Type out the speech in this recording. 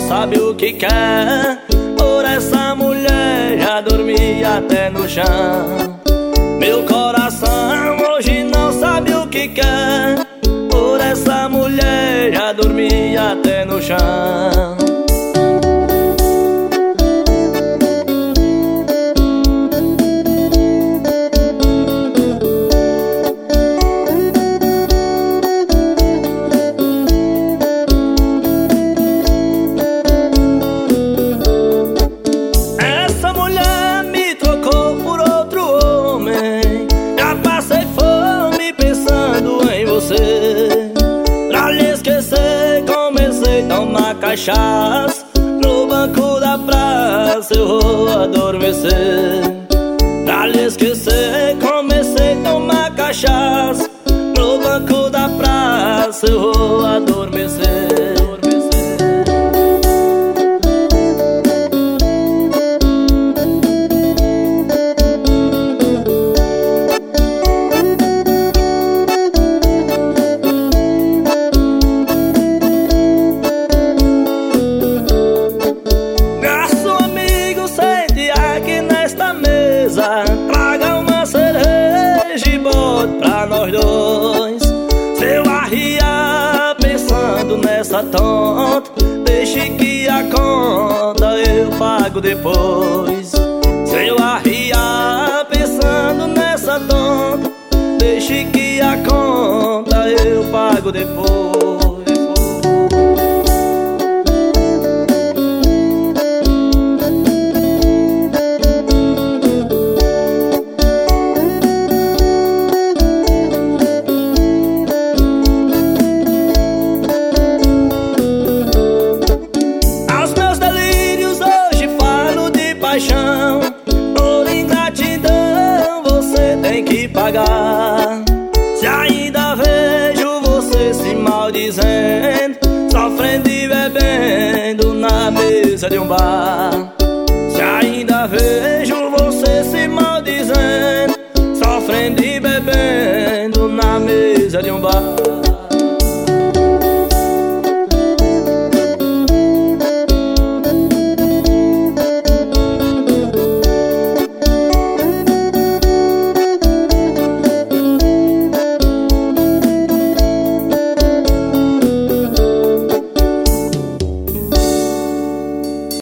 sabe o que quer. Por essa mulher já dormi até no chão. Meu coração hoje não sabe o que quer. Por essa mulher já dormi até no chão. Essa mulher me trocou por outro homem. Já passei fome pensando em você. Pra lhe esquecer comecei a tomar cachaça. No banco da praça eu vou adormecer. Pra lhe esquecer comecei a tomar cachaça. No banco da praça eu vou adormecer. Traga uma cereja e bote pra nós dois. Se eu arriar pensando nessa tonta, deixe que a conta eu pago depois. Se eu arriar pensando nessa tonta, deixe que a conta eu pago depois.